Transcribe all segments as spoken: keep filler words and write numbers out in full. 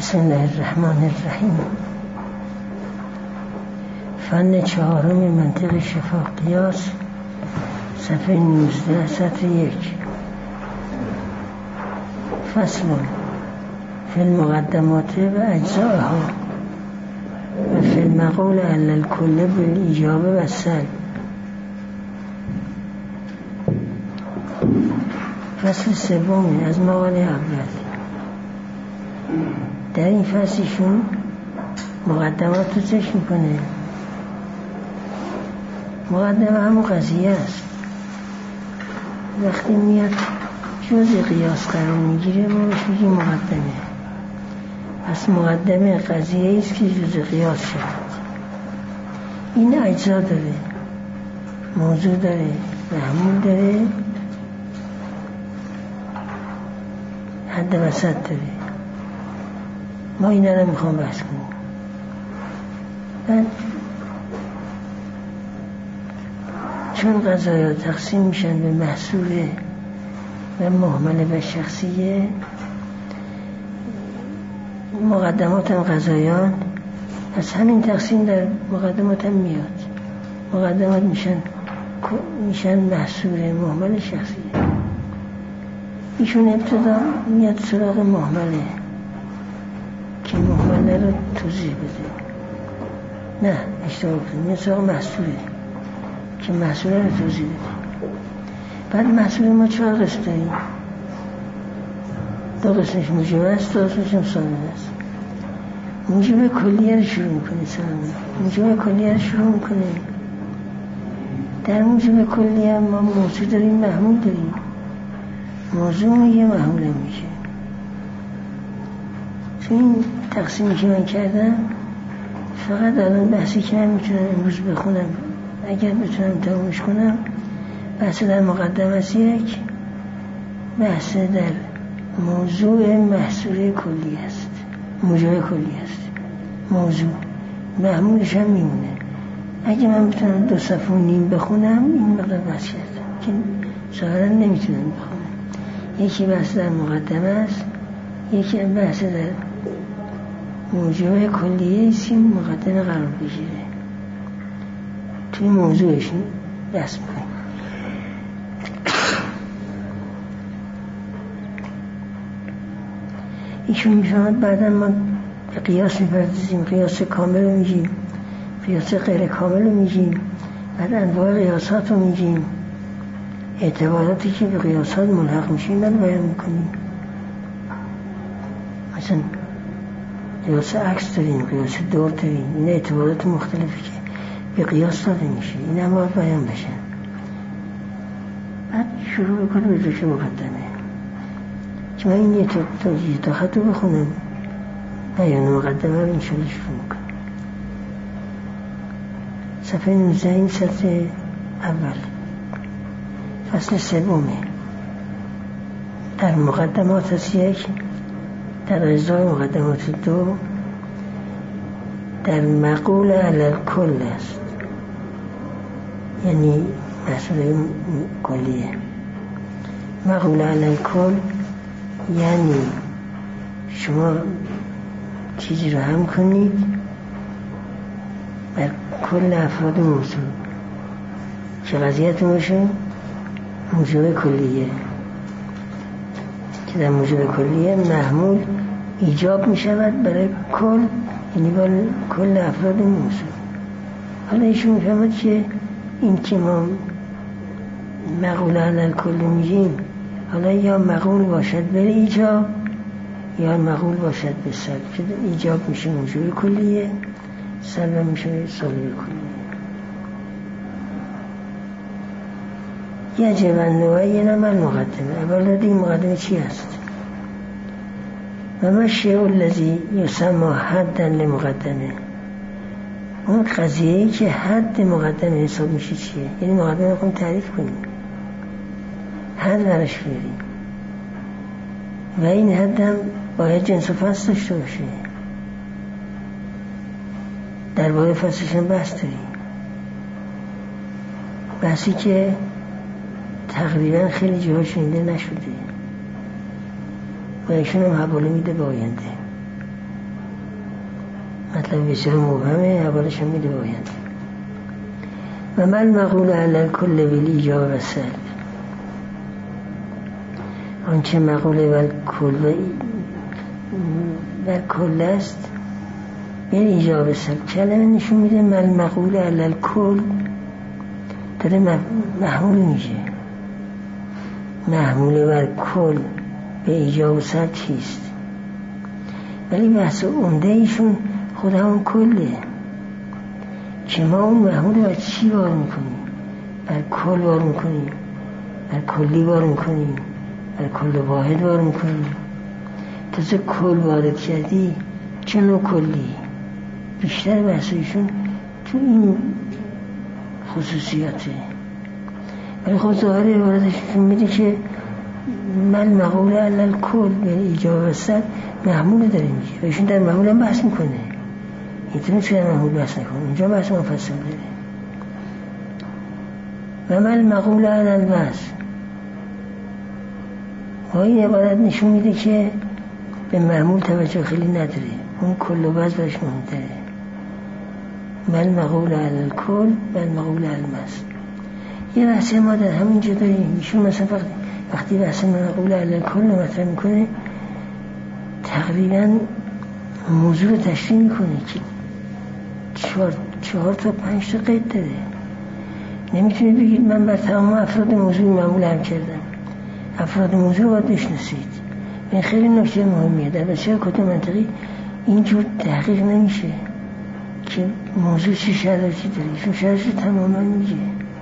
بسم الله الرحمن الرحیم. فن چهارم منطق شفا قیاس، صفحه نوزده سطر یک. فصل فی المقدمات و اجزائها و فی المقول علی الکل بالایجاب و السلب. فصل سوم از مقاله اول. در این فصلشون مقدمات رو ذکر میکنه. مقدمه همون قضیه است. وقتی میاد جزء قیاس قرار میگیره ما بهش میگیم مقدمه. پس مقدمه قضیه است که جزء قیاس شد. این اجزا داره، موضوع داره، محمول داره، حد وسط داره. ما این رو میخوام بحث کنیم. من چون قضایا تقسیم میشن به محصوله و مهمله و شخصیه، مقدمات هم قضایان از همین تقسیم در مقدمات هم میاد. مقدمات میشن میشن محصوله، مهمل، شخصیه. ایشون ابتدا میاد سراغ مهمله که مهمله رو توضیح بده. نه اشتباه کنیم، میاد سراغ محصوله که محصوله رو توضیح بده. بعد محصول ما چهار قسم داریم. دو قسمش موجب است، دو قسمش هم ثابت است. موجب کلیه رو شروع میکنه. سلام موجب کلیه رو شروع میکنه. در موجب کلیه ما موضوع داریم، محمول داریم. موضوع میگه، محمول میشه. تو این تقسیمی که من کردم فقط الان بحثی که من میتونم امروز بخونم، اگر بتونم تمامش کنم، بحث در مقدمه است. یک بحث در موضوع محصوله کلی است، موضوع کلی است. موضوع محمولش هم میمونه. اگه من بتونم دو صفحه و نیم بخونم این مقدار بحث کردم که ظاهرا نمیتونم بخونم. یکی بحث در مقدمه است، یکی بحث در موضوع کلیه است که مقدمه قرار بگیره. توی موضوعش بحث میکنیم. ایشون میفهمد بعدا ما قیاس میپردازیم. قیاس کامل رو میگیم، قیاس غیر کامل رو میگیم، بعد انواع قیاسات رو میگیم، اعتباراتی که به قیاسات ملحق میشیم رو بیان میکنیم. مثلا قیاس عکس داریم، قیاس دور داریم. این اعتبارات مختلفی که به قیاس داده میشه، این هم باید بیان بشن. بعد شروع بکنه به ذکر مقدمه که من این یه توجیه تا خط رو بخونم، بیان مقدمه رو انشاءالله شروع میکنم. صفحه نوزده این سطر اول، فصل سومه. در مقدمات از یک، در اجزای مقدمات دو، در مقول علی الکل است، یعنی مسئله کلیه. مقول علی الکل یعنی شما چیزی رو هم کنید بر کل افراد موضوع که قضیتون باشه موجب کلیه، که در موجب کلیه محمول ایجاب می شود برای کل، یعنی برای کل افراد موضوع. حالا ایشون می فهمد که این که ما مقول علی الکل میگیم، حالا یا مقول باشد به ایجاب یا مقول باشد به سلب، که ایجاب میشه موجب کلیه، سلب میشه سالب کلیه. یجب ان نبین ما المقدمه. اولا دیگه مقدمه چی است؟ و ما الشیء الذی یسمى حدا لمقدمه. اون قضیه‌ای که حد مقدمه حساب میشه چیه؟ یعنی مقدمه رو تعریف کنیم، حد براش بیاریم و این حد هم باید جنس و فصل داشته باشه. درباره فصلش هم بحث داریم، بحثی که تقریبا خیلی جاها شنیده نشده و ایشون هم حواله میده به آینده. مطلب بسیار مبهمه، اولش هم میده باید و من مقول علی کل ولی جا و سلب، آنچه مقوله بر کل بر کل است به ایجاب سلب. کلمه نشون میده من مقول علی کل داره محمول میشه. محموله بر کل به ایجاب سلب چیست؟ ولی بحث عمده ایشون خود همون کله که ما اون محمول بر چی بار میکنیم؟ بر کل بار میکنیم، بر کلی بار میکنیم، بر کل واحد بار میکنیم. تازه کل وارد کردی چه نوع کلی؟ بیشتر بحثایشون تو این خصوصیاته. ولی خود ظاهر عبارتشون میده که من مقول علل کل به ایجاب سلب محمول داره میگه و ایشون در محمول هم بحث میکنه. اینطور نیست که در محمول بحث نکنه، اینجا بحث مفصل داره. و من مقول علل بحث و این عبارت نشون میده که به محمول توجه خیلی نداره، اون کل و بحث برش مهمتره. من مقول علل کل من مقول علل بحث. یه بحثی ما در همینجا داریم. ایشون مثلا وقتی وقتی بحث مقول علل کل رو مطرح میکنه تقریبا موضوع رو تشریح میکنه که چهار, چهار تا پنج تا قید داره. نمیتونید بگید من بر تمام افراد موضوع معمول هم کردم. افراد موضوع رو باید بشناسید. این خیلی نکته مهمیه. در بسیار کتب منطقی اینجور تحقیق نمیشه که موضوع چه شرایطی داره. ایشون شرایطی تماما میگه.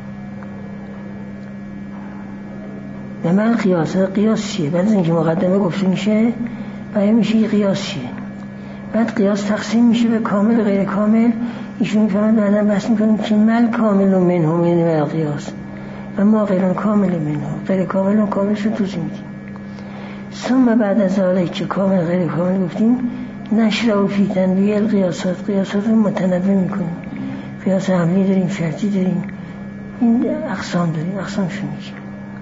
به من قیاس قیاس چیه؟ بعد از اینکه مقدمه گفته میشه بیان میشه یه قیاس چیه. بعد قیاس تقسیم میشه به کامل و غیر کامل. ایشون میفهمن بعدا بحث میکنیم که مل کامل و منه منه و قیاس و ما غیر کامل منه غیر کامل و کاملش رو توضیح میدیم. ثم بعد از آره که کامل غیر کامل گفتیم نشر و فی تنویع القیاسات، قیاسات رو متنوع میکنیم. قیاس حملی داریم، شرطی داریم، این اقسام داریم، اقسامشون میگیم.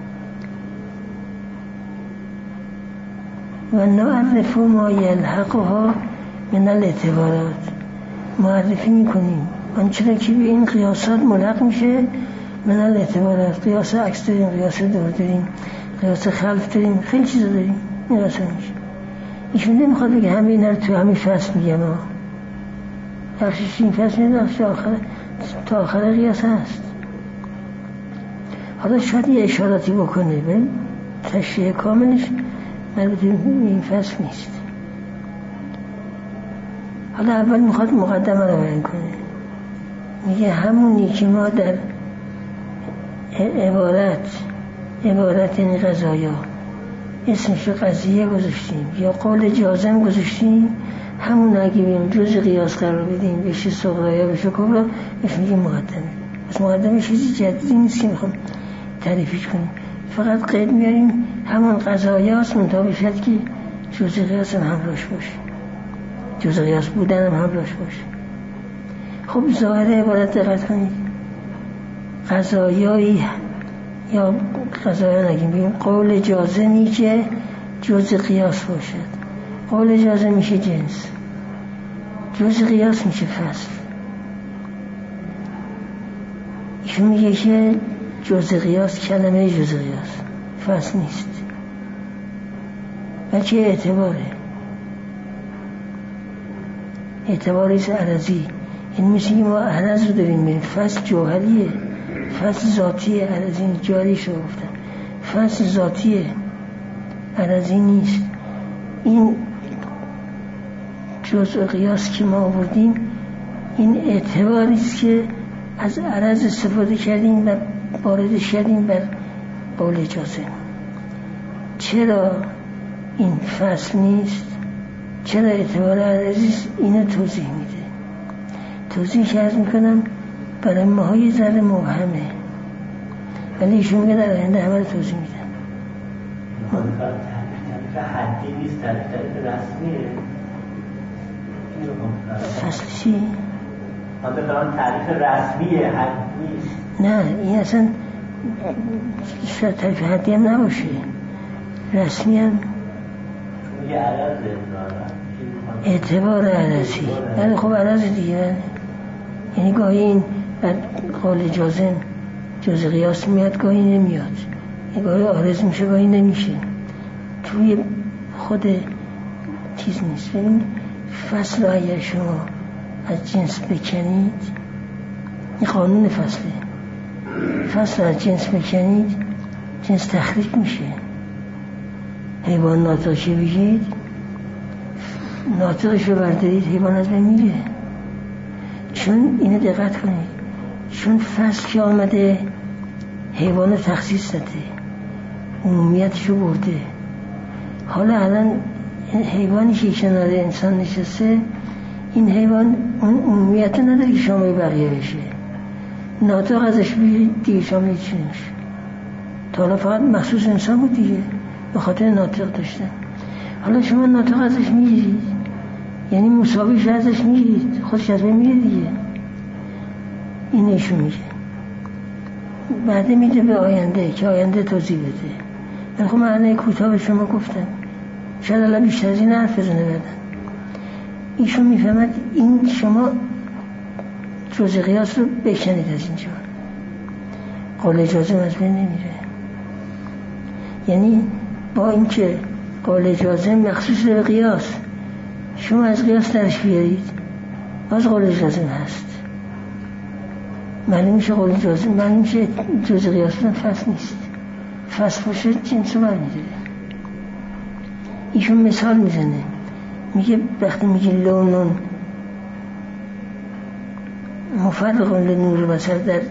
و نعرف ما یلحقها من الاعتبارات، معرفی میکنیم آنچه که به این قیاسات ملحق میشه. من الاعتبارات قیاس عکس داریم، قیاس دور داریم، قیاس خلف داریم، خیلی چیزا داریم. این قیاس میشه. ایشون نمیخواد بگه همه اینا رو تو همین فصل میگم ها. بخشش این فصل میگه بخشش آخر تا آخر قیاس هست. حالا شاید یه اشاراتی بکنه به تشریح کاملش البته این فصل نیست. حالا اول میخواد مقدمه رو بیان کنه. میگه همونی که ما در عبارت عبارت این قضایا اسمش رو قضیه گذاشتیم یا قول جازم گذاشتیم، همون اگه بیم جز قیاس قرار بدیم بشه صغرا یا بشه کبرا بهش میگه مقدمه. پس مقدمه چیزی جدیدی نیست که میخوام تعریفش کنیم، فقط قید میاریم همون قضایاست منطقه بشد که جز قیاس هم همراش باشه، جز قیاس بودن هم همراش باشه. خب ظاهر عبارت دقت کنید. قضایایی یا قضایا نگیم بگیم قول جازمی که جز قیاس باشد. قول جازم میشه جنس، جز قیاس میشه فصل. ایشون میگه که جز قیاس کلمه جز قیاس فصل نیست بلکه اعتباره، اعتباریست عرضی. این مثل ما عرض رو داریم میریم، فصل جوهریه، فصل ذاتیه، عرضی جاریش رو گفتم، فصل ذاتیه عرضی نیست. این جزء قیاس که ما آوردیم این اعتباریست که از عرض استفاده کردیم و واردش کردیم بر قول جازم. چرا این فصل نیست؟ چرا اعتبار عرضیست؟ اینو توضیح میده. توضیح که عرض میکنم برای ماهای ذره مبهمه، ولی ایشون میگه در آینده همه رو توضیح میدن. تعریف حدی نیست، تعریف رسمیه. فصل چی؟ آنده فران تعریف رسمیه، حد نیست. نه این اصلا شاید تعریف حدی هم نباشه، رسمی هم میگه عرضه دارن. اعتبار عرضی. بله خب عرض دیگه، یعنی گاهی این قول جازم جز قیاس میاد گاهی نمیاد، گاهی عارض میشه گاهی نمیشه، توی خود چیز نیست. ببین فصل رو اگر شما از جنس بکنید، این قانون فصله، فصل رو از جنس بکنید جنس تخریج میشه. حیوان ناطقشو بگید، ناطقشو بردارید، حیوان از بین میره. چون اینو دقت کنید، چون فصل که آمده حیوان رو تخصیص داده، عمومیتشو برده. حالا الان حیوانی که کنار انسان نشسته، این حیوان اون عمومیت نداره که شامل بقیه بشه. ناطق ازش بگیرید دیگه شامل چی نمیشه. تا حالا فقط مخصوص انسان بود دیگه، به خاطر ناطق داشتن. حالا شما ناطق ازش میگیرید، یعنی مساویش ازش میگیرید، خودش از بین میره دیگه. این نشون میشه. بعد میده به آینده که آینده توضیح بده. من خب معنی کوتاه به شما گفتم، شاید الان بیشتر از این حرف بزنه بعدن. ایشون میفهمد این شما جز قیاس رو بکنید از اینجا، قول اجازه از بین نمیره. یعنی با اینکه قول اجازه مخصوص به قیاس، شما از قیاس درش بیارید باز قول اجازه هست، معلوم میشه قول اجازه، معلوم میشه جز قیاس فصل نیست. فصل باشه جنس رو برمیداره. ایشون مثال میزنه، میگه وقتی میگه لونون مفرق لنور بصر در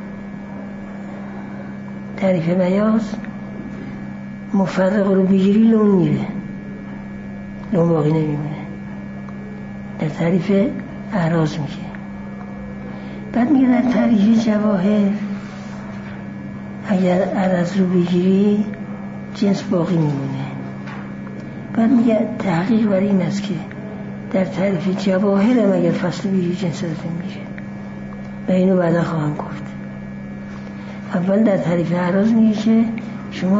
تعریف بیاض، مفرق رو بگیری لون میره، لون باقی نمیمونه. در تعریف اعراض میگه. بعد میگه در تعریف جواهر اگر عرض رو بگیری جنس باقی میمونه. بعد میگه تحقیق برای این است که در تعریف جواهر هم اگر فصل بگیری جنس رو میگه، و اینو بعدا خواهم گفت. اول در تعریف اعراض میگه که شما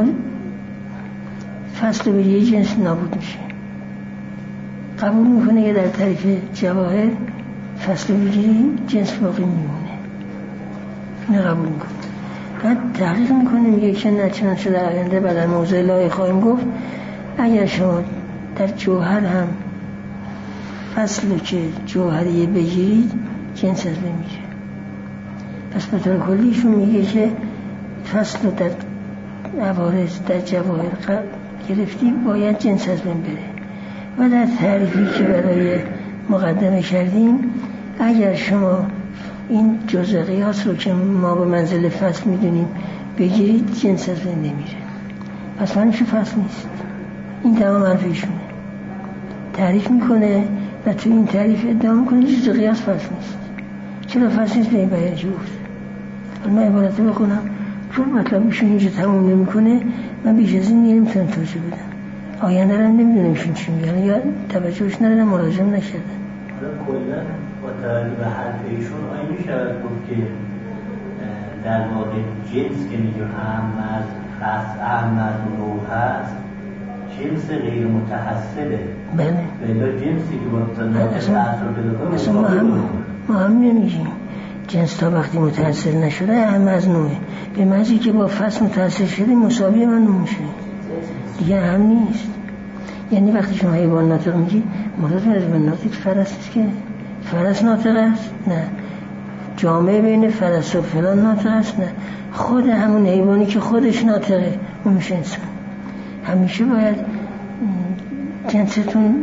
فصل بگیری جنس نابود میشه. قبول میکنه که در تعریف جواهر فصل بگیری جنس باقی میمونه، اینو قبول میکنه. بعد تحقیق میکنه میگه که نه، چنانچه در آینده بعد در موضوع لایه خواهیم گفت، اگر شما در جوهر هم فصل که جوهری بگیرید جنس از بین میره. پس به طور کلیشون میگه که فصل در عوارض در جواهر گرفتی باید جنس از بین بره. و در تعریفی که برای مقدمه کردیم، اگر شما این جزء قیاس رو که ما به منزل فصل میدونیم بگیرید جنس از بین نمیره. پس منش فصل نیست. این تمام حرفیشونه. تعریف میکنه و تو این تعریف ادعا میکنه جزء قیاس فصل نیست. چرا فصل نیست؟ به این بیان چی گفت؟ من عبارت بخونم چون مطلبشون اینجا تموم نمیکنه، من بیش از این نمیتونم توضیح بدم. آینده رو نمیدونم ایشون چی میگن یا توجهش ندارن، مراجعه نکردن. کلا با توجه به حرف ایشون آیا میشود گفت که در واقع جنس که میگه اهم از خاص اهم از نوع هست، جنس غیر متحصله. بله. بلا جنسی که با تناسب تاثیر بده مثلا ما هم ما هم نمیگیم جنس تا وقتی متحصل نشده اهم از نوعه. به معنی که با فصل متحصل شده مساوی من نوع میشه. دیگه هم نیست. یعنی وقتی شما حیوان ناطق میگی مراد از به ناطق فرس است که فرس ناطق است؟ نه. جامعه بین فرس و فلان ناطق است؟ نه. خود همون حیوانی که خودش ناطقه اون میشه انسان. همیشه باید جنستون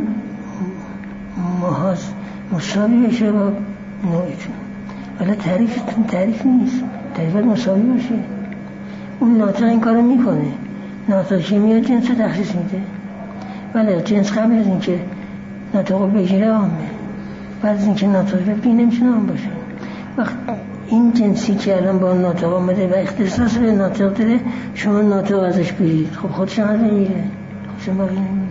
محاذ مساوی بشه با نوعتون. ولی تعریفتون تعریف نیست، تعریفت مساوی باشه. اون ناطق این کارو میکنه، ناطق که میاد جنس رو تخصیص میده. ولی جنس قبل از اینکه ناطق رو بگیره عامه، بعد از اینکه ناطق رو بگیره نمیتونه عام باشه. وقت این جنسی که الان با ناطق آمده و اختصاص به ناطق داره، شما ناطق ازش بگیرید، خب خودش هم نمیره، خودش هم باقی نمیره.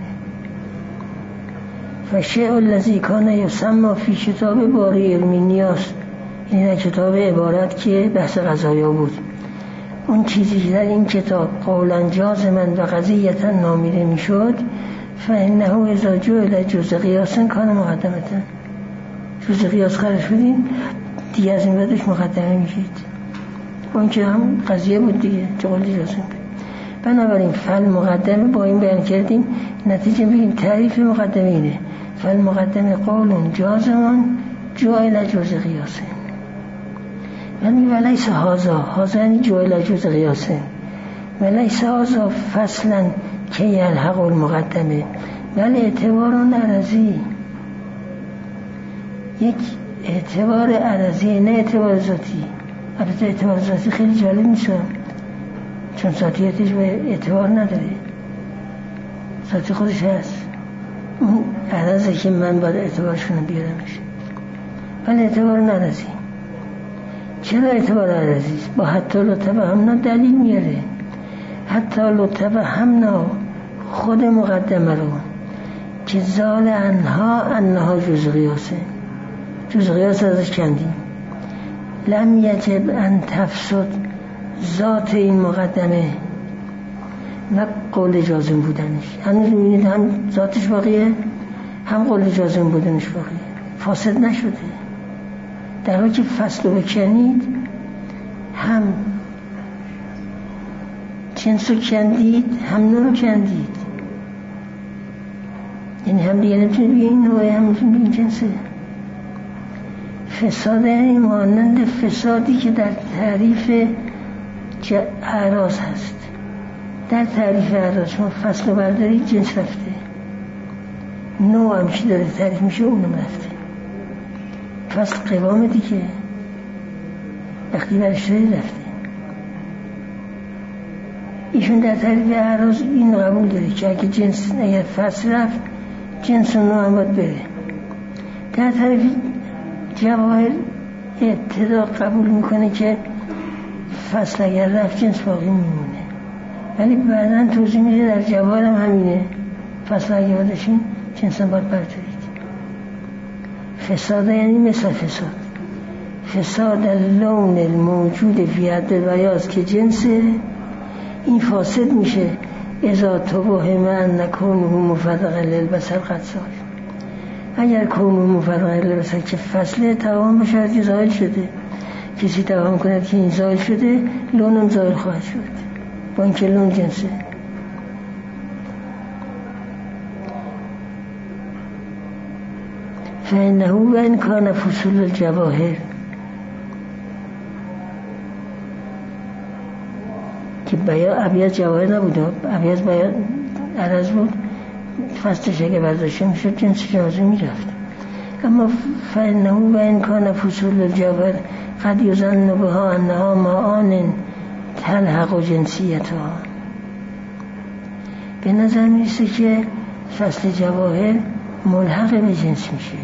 فشیء الذی کان یسمى فی کتاب باری علمی نیاز، این در کتاب عبارت که بحث قضایا بود، اون چیزی که در این کتاب قولاً جازماً و قضیةً نامیده میشد، فإنه اذا جعل جزء قیاس کان مقدمتا. جزء قیاس قرار شدین دیگه از این بعدش مقدمه میشید. اون که هم قضیه بود دیگه جعل جازم بود. بنابراین فعل مقدمه با این بیان کردیم نتیجه بگیم تعریف مقدمه اینه فعل مقدمه قول جازمان جعل جزء قیاسه. یعنی ولیس هازا هازا یعنی جعل جزء قیاسه ولیس هازا فصلا که یلحق المقدمه بل اعتبارون عرضی یک اعتبار عرضی نه اعتبار ذاتی. البته اعتبار ذاتی خیلی جالب میشه چون ذاتیتش به اعتبار نداره ذاتی خودش هست اون عرضه که من باید اعتبارشون بیارمش ولی اعتبار عرضی. چرا اعتبار عرضی؟ با حتی لطبه همنا دلیل میاره. حتی لطبه همنا خود مقدمه رو که زال انها انها جز قیاسه جز قیاس ازش کندیم. لم یجب ان تفسد ذات این مقدمه نه قول جازم بودنش. هنوز میبینید هم ذاتش باقیه هم قول جازم بودنش باقیه فاسد نشده. در حالی که فصل رو بکنید هم جنس رو کندید هم نوع رو کندید. یعنی هم دیگه نمیتونید بگید نوعه هم نمیتونید بگید جنسه. فساد یعنی مانند فسادی که در تعریف اعراض هست. در تعریف اعراض شما فصل رو بردارید جنس رفته نوع هم که داره تعریف میشه اونم رفته. فصل قوام دیگه وقتی برشتری رفته. ایشون در تعریف اعراض این قبول داره که اگه جنس اگر فصل رفت جنس و نوع هم باید بره. در تعریف جواهر ابتدا قبول میکنه که فصل اگر رفت جنس باقی میمونه ولی بعداً توضیح میده در جواهر هم همینه فصل اگر بادشین جنس هم باید بردارید. فساد یعنی مثل فساد فساد اللون الموجود فی حد البیاض که جنسه این فاسد میشه اذا توهم ان نکونه مفرقا للبصر قد سال. اگر کونه مفرقا للبصر که فصله توهم بشه که زائل شده کسی توهم کند که این زائل شده لونم زائل خواهد شد با اینکه لون جنسه. فإنه وإن كان فصول الجواهر که بیان ابیض جواهر نبود ابیض بیان عرض بود فصلش اگه برداشته میشد جنس جوازه میرفت. اما فإنه وإن كان فصول الجواهر قد یظن بها انها معان تلحق جنسیتها. به نظر میرسه که فصل جواهر ملحق به جنس میشه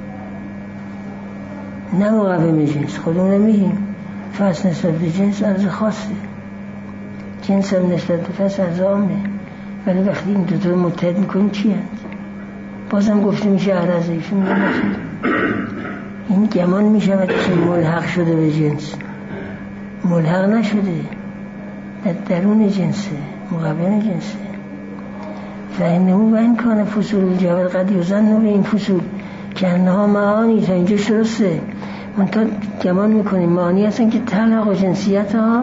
نه مقوم جنس. خودمون نمیگیم فصل نسبت به جنس عرض خاصه جنس هم نسبت به فصل عرض عامه ولی وقتی این دوتا رو متحد میکنیم چی هست؟ بازم گفته میشه عرض ایشون نمیشه. این گمان میشود که ملحق شده به جنس ملحق نشده در درون جنسه مقوم جنسه. فإنه وإن كان فصول الجواهر قد یظن به این فصول که انها معانی تا اینجا درسته منتها گمان میکنیم معانی هستن که تلحق و جنسیت ها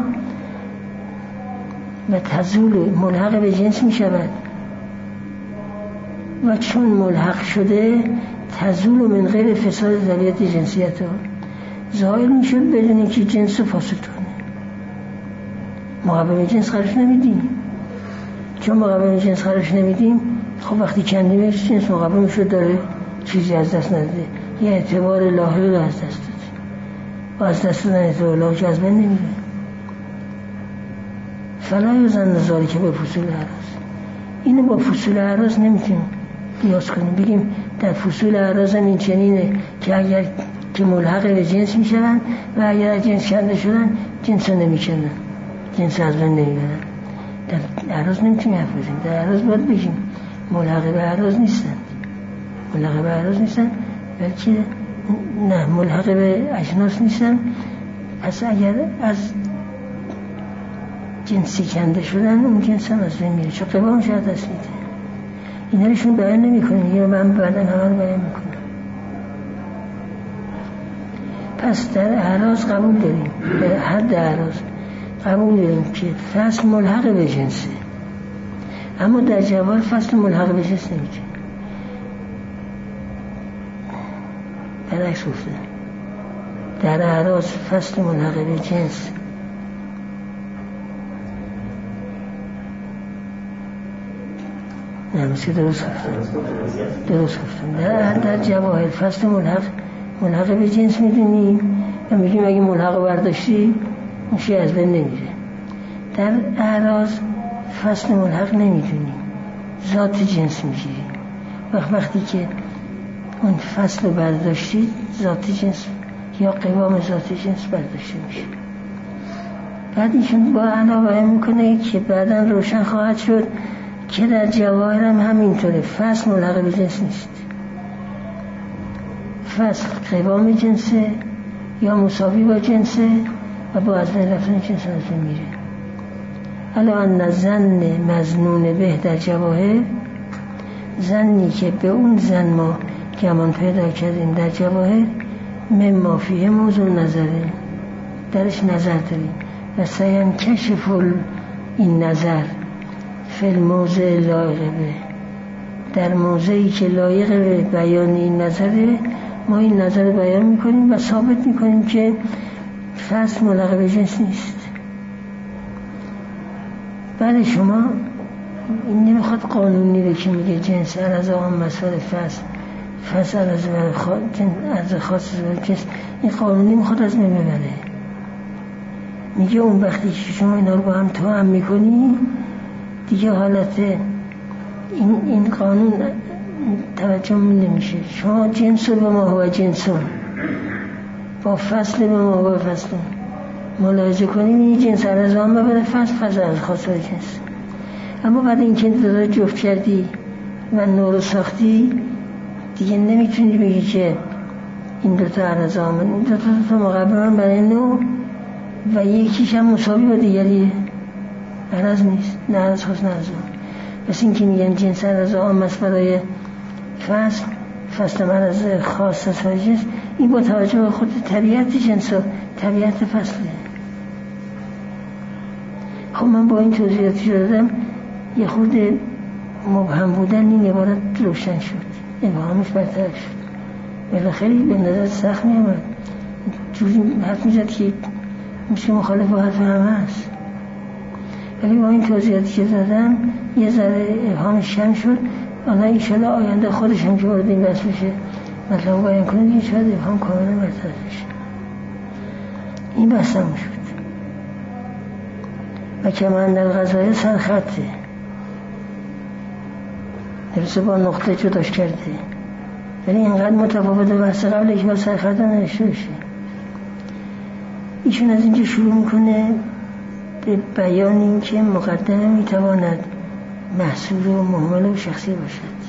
و تزول ملحق به جنس میشود و چون ملحق شده تزول من غیر فساد ذریعت جنسیت ها ظاهر میشد بدون که جنس فاسد کنه. مقوم جنس قرارش نمیدیم چون مقوم جنس قرارش نمیدیم خب وقتی کندیمش جنس مقوم شد داره چیزی از دست نداده یه اعتبار لاحقی رو از دست داده و از دست دادن اعتبار لاحقی که از بین نمیره. فلا یظن ذلک به فصول اعراض. اینو با فصول اعراض نمیتونیم قیاس کنیم بگیم در فصول اعراض هم این چنینه که اگر که ملحق به جنس میشن و اگر از جنس کنده شدن جنس رو نمیکنن جنس از بین نمیبرن. در اعراض نمیتونیم حرف بزنیم. در اعراض باید بگیم ملحق به اعراض نیستن ملحق به اعراض نیستن بلکه نه ملحق به اجناس نیستن. پس اگر از جنسی کنده شدن اون جنس هم از بین میره چون قوامش از دست میده. اینا روشون بیان نمی کنیم، یا من بعدا همه رو بیان میکنم. پس در اعراض قبول داریم، در حد اعراض قبول داریم که فصل ملحق به جنسه، اما در جواهر فصل ملحق به جنس نمیشه. برعکس گفتم، در اعراض فصل ملحق به جنس نه مثل درست گفتم درست گفتم در, در جواهر فصل ملحق ملحق به جنس میدونیم و میگیم اگه ملحق برداشتی میشه از بین نمیره. در اعراض فصل ملحق نمیدونیم، ذات جنس میگیریم. وقت وقتی که اون فصل برداشتید ذات جنس یا قوام ذات جنس برداشته میشه. بعد ایشون با علاوه میکنه که بعدا روشن خواهد شد که در جواهر هم همینطوره، فصل ملحق به جنس نیست، فصل قوام جنسه یا مساوی با جنسه و با از بین رفتن جنس از بین میره. الان زن مظنون به در جواهر، زنی که به اون زن ما گمان پیدا کردیم در جواهر، مما فیه موضوع نظره، درش نظر داریم و سیم کشف این نظر فی موضع لایق به، در موضعی که لایق به بیان این نظره ما این نظر رو بیان میکنیم و ثابت میکنیم که فصل ملحق به جنس نیست. بعد شما این نمیخواد قانونی رو که میگه جنس عرض آن مسئله فصل فصل عرض عرض خاص جنس، این قانونی میخواد از من ببره. میگه اون وقتی که شما اینا رو با هم تو هم میکنی دیگه حالت این, این قانون توجه من نمیشه. شما جنس رو به ما هوا جنسون با فصل به ما هوا فصلون ملاحظه کنیم، این جنس عرض آن ببره فصل فصل عرض خاص جنس. اما بعد این که داده جفت کردی و نور ساختی دیگه نمیتونی بگی که این دوتا عرض آمن، این دوتا دوتا مقابلان برای نو و یکیش هم مساوی با دیگریه، عرض نیست، نه عرض خاص نه عرض آمن. بس این که میگن جنس عرض آمن است برای فصل، فصل عرض خاص است برای جنس، این با توجه به خود طبیعت جنس و طبیعت فصله. خب من با این توضیحاتی دادم یه خود مبهم بودن این عبارت روشن شد، ابهامش برطرف شد. ولی خیلی به نظر سخت می آمد، جوری حرف می زد که میشه مخالف با حرف همه هست. ولی با این توضیحاتی که دادم یه ذره ابهامش کم شد. حالا ایشالا آینده خودش هم که وارد این بحث بشه مطلب بیان کنه دیگه شاید ابهام کاملا برطرف بشه. این بحث هم شد و کمان در غذای سرخطه نفسه با نقطه جداش کرده، ولی اینقدر متفاوت بحث قبل که با سرخط هم نوشته بشه. ایشون از اینجا شروع میکنه به بیان این که مقدمه میتواند محصول و مهمل و شخصی باشد.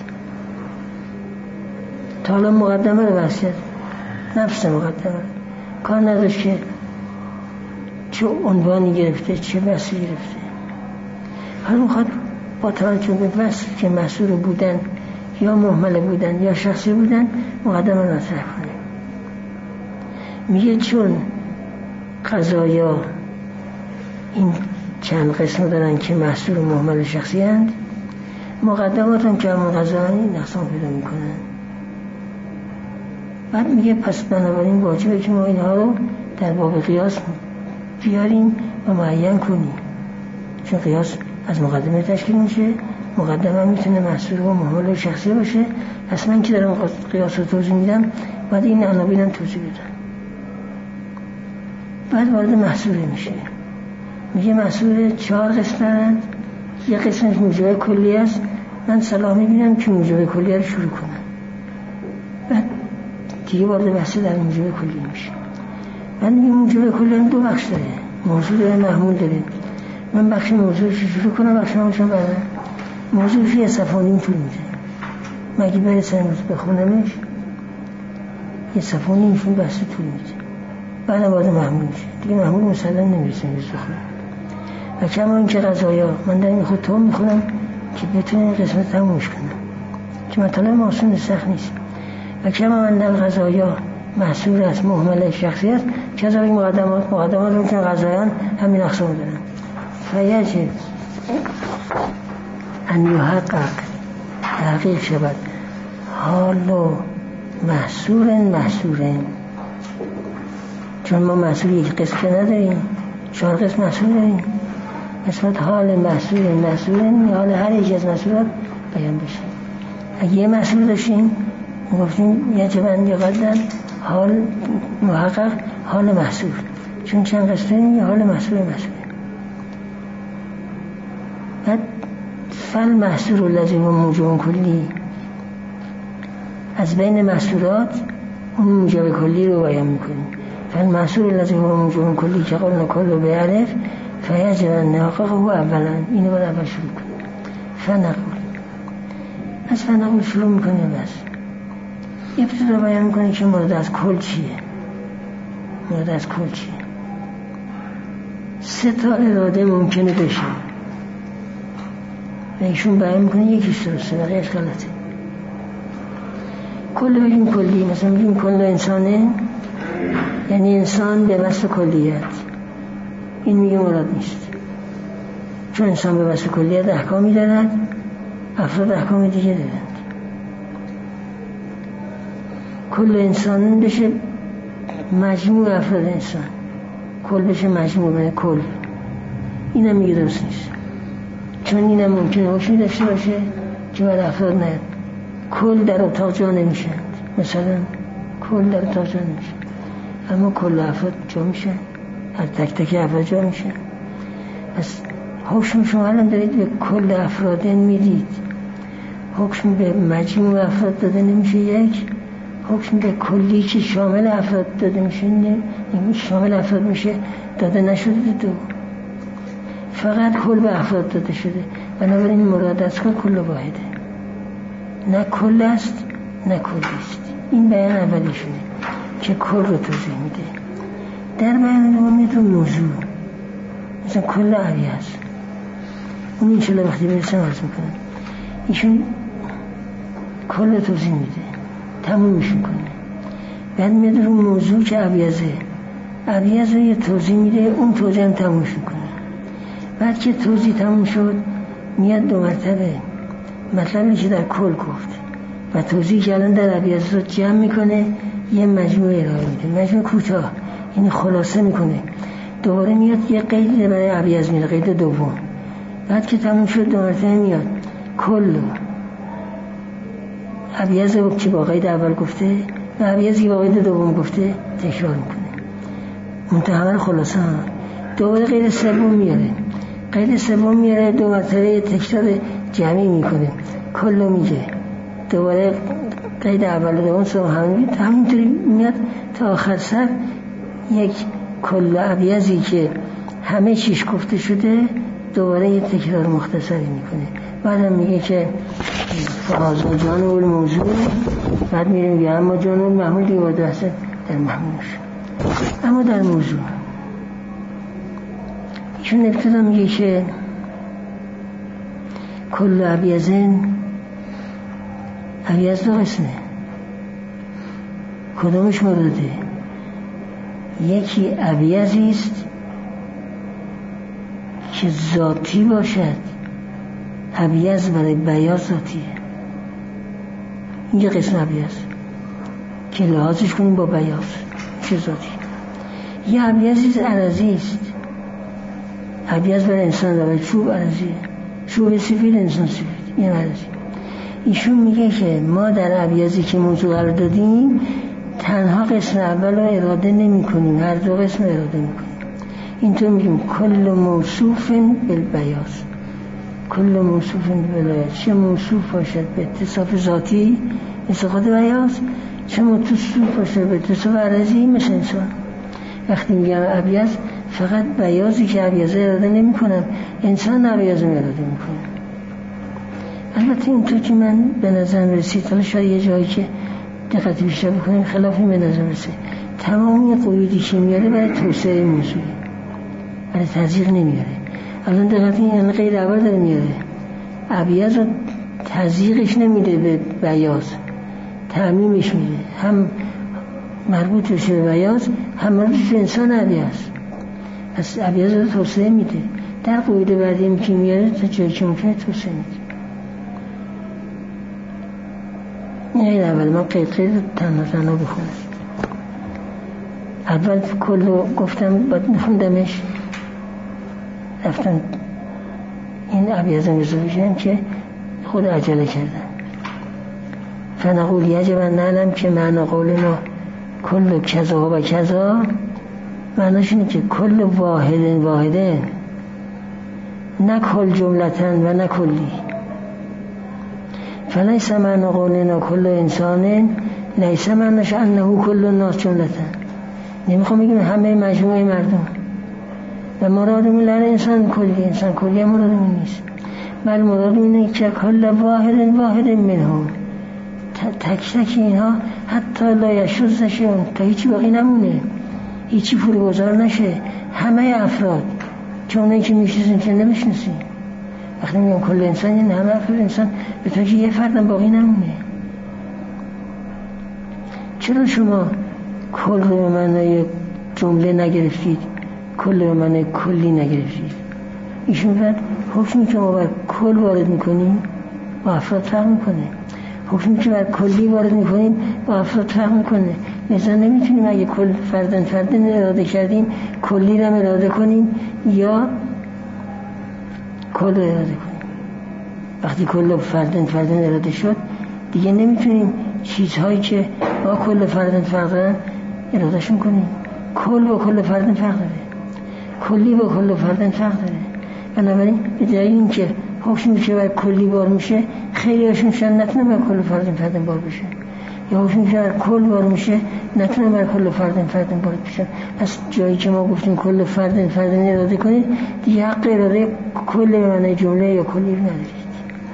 تا حالا مقدمه رو بحث کرد، نفس مقدمه کار نداشت که چه عنوانی گرفته چه وصفی گرفته. حالا میخواد با توجه به وصف که محصول بودن یا مهمل بودن یا شخصی بودن مقدمه رو مطرح کنه. میگه چون قضایا این چند قسم دارن که محصول و مهمل و شخصی هند، مقدمات هم که همون قضایی نقصان پیدا میکنن. بعد میگه پس بنابراین واجبه که ما اینها رو در باب قیاس بیاریم و معین کنیم، چون قیاس از مقدمه تشکیل میشه. مقدمه میتونه محصول و مهمل و شخصی باشه. پس من که دارم قیاس رو توضیح میدم بعد این عناوین هم توضیح بدم. بعد وارد محصول میشه، میگه محصول چهار قسم دارند، یه قسمش موجب کلی است. من صلاح میبینم که موجب کلی رو شروع کنم، بعد دیگه وارد بحث در موجب کلی میشه. من میگه موجب کلی هم دو بخش داره، موضوع داره محمول داره. من بخش موضوعش شروع کنم، بخش موضوعش بعد موضوعش یه صفحه نیم طول میده. مگه برسه امروز بخونمش یه صفحه نیمشون بحث طول میده، بعد وارد محمول میشه. دیگه محمول مسلم نمیرسه امروز بخونم. و کما این که قضایا من دارم خود تو میخونم که بتونه این قسمت تمومش کنم. که مطالب آسون سخت نیست. و کما من در غذایا محصول است مهمل شخصی است که از این مقدمات مقدمات رو که غذایان همین اقسام دارن. فیجب ان یحقق تحقیق شود حال و محصول محصول، چون ما محصول یک قسم که نداریم، چهار قسم محصول داریم. نسبت حال محصول محصول حال هر یک از محصولات بیان بشه. اگه یه محصول داشتیم گفتیم یجب ان یقدم حال محقق حال محصول، چون چند قسم داریم یه حال محصول محصول. بعد فل محصول الذی هو موجب کلی، از بین محصولات اون موجب کلی رو بیان میکنیم. فل محصول الذی هو موجب کلی که قلنا کل به الف فیجب ان نحققه اولا، اینو باید اول شروع کنیم. فنقول از فنقول شروع میکنیم. بس ابتدا بیان میکنیم که مراد از کل چیه، مراد از کل چیه. سه تا اراده ممکنه بشه و ایشون بیان میکنه یکیش درسته بقیه‌اش غلطه. کل بگیم کلی، مثلا بگیم کل انسانه یعنی انسان به وصف کلیت، این میگه مراد نیست، چون انسان به وصف کلیت احکامی دارد، افراد احکام دیگه دارند. کل انسان بشه مجموع افراد انسان، کل بشه مجموع بین کل، اینم میگه درست نیست، چون اینم ممکنه حکمی داشته باشه که بعد افراد نه. کل در اتاق جا نمیشند، مثلا کل در اتاق جا نمیشند، اما کل افراد جا میشن، هر تک تک افراد جا میشن. پس حکم شما الان دارید به کل افراد میدید، حکم به مجموع افراد داده نمیشه یک، حکم به کلی که شامل افراد داده میشه نه، این شامل افراد میشه داده نشده دو، فقط کل به افراد داده شده. بنابراین مراد از کل کل واحده، نه کل است نه کلی است. این بیان اولیشونه که کل رو توضیح میده. در بیان دومی تو موضوع مثلا کل عویز اون اینشالله وقتی برسم عرض میکنم، ایشون کل توضیح میده تمومش میکنه، بعد میاد رو موضوع که عویزه عویز رو یه توضیح میده، اون توضیح هم تمومش میکنه. بعد که توضیح تموم شد میاد دو مرتبه مطلبی که در کل گفت و توضیح که الان در عویز رو جمع میکنه، یه مجموعه ارائه میده، مجموعه کوتاه، یعنی خلاصه میکنه. دوباره میاد یه قید برای عویز میده، قید دوم. بعد که تموم شد دو مرتبه میاد کل عویز رو که با قید اول گفته و عویزی با قید دوم گفته تکرار میکنه، منتهی خلاصه هم. دوباره قید سوم میاره، قید سوم میاره، دو مرتبه تکرار جمعی میکنه، کل میگه، دوباره قید اول و دوم سوم همین همینطوری میاد تا آخر سر یک کل عویزی که همه چیش گفته شده دوباره یه تکرار مختصری میکنه. بعدم میگه که فعاضا جان اول موضوع، بعد میره میگه اما جان اول محمول دیگه باید بحثه در محمولش. اما در موضوع چون ابتدا میگه که کل عویزن، عویز دو قسمه، کدومش مراده؟ یکی عویزی است که ذاتی باشد، عویز برای بیاض ذاتیه، این یه قسم عویز که لحاظش کنیم با بیاض چه ذاتی. یه عویزی عرضی است، عویز برای انسان برای چوب عرضیه، چوب سفید انسان سفید، این عرضی. ایشون میگه که ما در عویزی که موضوع قرار دادیم تنها قسم اول رو اراده نمی کنیم، هر دو قسم اراده می کنیم. اینطور میگیم کل موصوف بالبیاض، کل موصوف بالبیاض، چه موصوف باشد به اتصاف ذاتی مثل خود بیاض، چه موصوف باشد به اتصاف عرضی مثل انسان. وقتی میگم عویز فقط بیاضی که عویزه اراده نمی کنم، انسان عویزه اراده می کنم. البته اینطور که من به نظر رسید، حالا شاید یه جایی که دقت بیشتر بکنیم خلاف این به نظر رسید، تمامی قیودی که میاره برای توسعه موضوعی، برای تضییق نمیاره. الان دقت این یعنی غیر اول داره میاره، عویز رو تضییقش نمیده به بیاض، تعمیمش میده، هم مربوط بشه به بیاض هم مربوط به انسان ابیض. پس ابیض رو توسعه میده. در قواعد بعدی که میاره تا جایی که ممکنه توسعه میده. این اول من قید قید تنها تنها بخونم. اول کل رو گفتم باید میخوندمش، رفتم این ابیض میزو بشن که خود عجله کردم. فنقول یجب نعلم که معنی قولنا کل کذا و کذا معناش اینه که کل واحد واحده، نه کل جملتن و نه کلی. فلیس معنی قولنا کل انسان لیس معناش انه کل الناس جملتن. نمیخوام بگیم همه مجموعه مردم و مرادمون لر انسان کلی، انسان کلی مرادمون نیست، بل مرادمون اینه که کل واحد واحد منهم، تک تک اینها حتی لا یشذشون، تا هیچی باقی نمونه، هیچی پولگذار نشه، همه افراد، چون اونایی که میشناسیم که نمیشناسیم. وقتی میگم کل انسان یعنی همه افراد انسان، به تا که یه فردم باقی نمونه. چرا شما کل رو معنای جمله نگرفتید، کل رو معنای کلی نگرفتید؟ ایشون بعد حکمی که ما بر کل وارد میکنیم با افراد فرق میکنه، حکمی که بر کلی وارد میکنیم با افراد فرق میکنه. مثلا نمیتونیم اگه کل فردن فردن اراده کردیم کلی رو اراده کنیم یا کل رو اراده کنیم. وقتی کل فردن فردن اراده شد دیگه نمیتونیم چیزهایی که با کل فردن فردن ارادهشون کنیم. کل با کل فردن فرق داره، کلی با کل فردن فرق داره. بنابراین به دلیل اینکه حکمی که بر کلی بار میشه خیلی هاشون شاید نتونه بر کل فردن فردن بار بشه، یا حکمی که بر کل بار میشه نتونه بر کل فردن فردن بار بشه. پس جایی که ما گفتیم کل فردن فردن اراده کنید دیگه حق اراده کل به معنی جمله یا کلی رو ندارید.